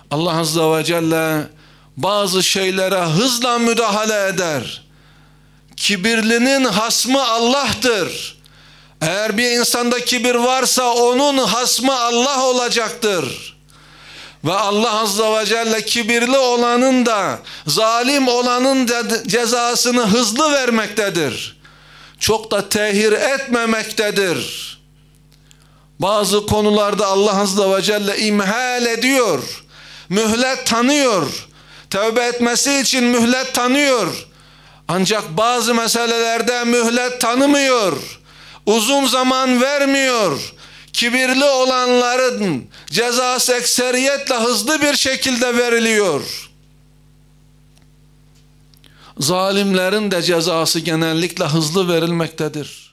Allah Azze ve Celle bazı şeylere hızla müdahale eder. Kibirlinin hasmı Allah'tır. Eğer bir insanda kibir varsa onun hasmı Allah olacaktır. Ve Allah Azze ve Celle kibirli olanın da zalim olanın da cezasını hızlı vermektedir. Çok da tehir etmemektedir. Bazı konularda Allah Azze ve Celle imhal ediyor. Mühlet tanıyor. Tövbe etmesi için mühlet tanıyor. Ancak bazı meselelerde mühlet tanımıyor. Uzun zaman vermiyor. Kibirli olanların cezası ekseriyetle hızlı bir şekilde veriliyor. Zalimlerin de cezası genellikle hızlı verilmektedir.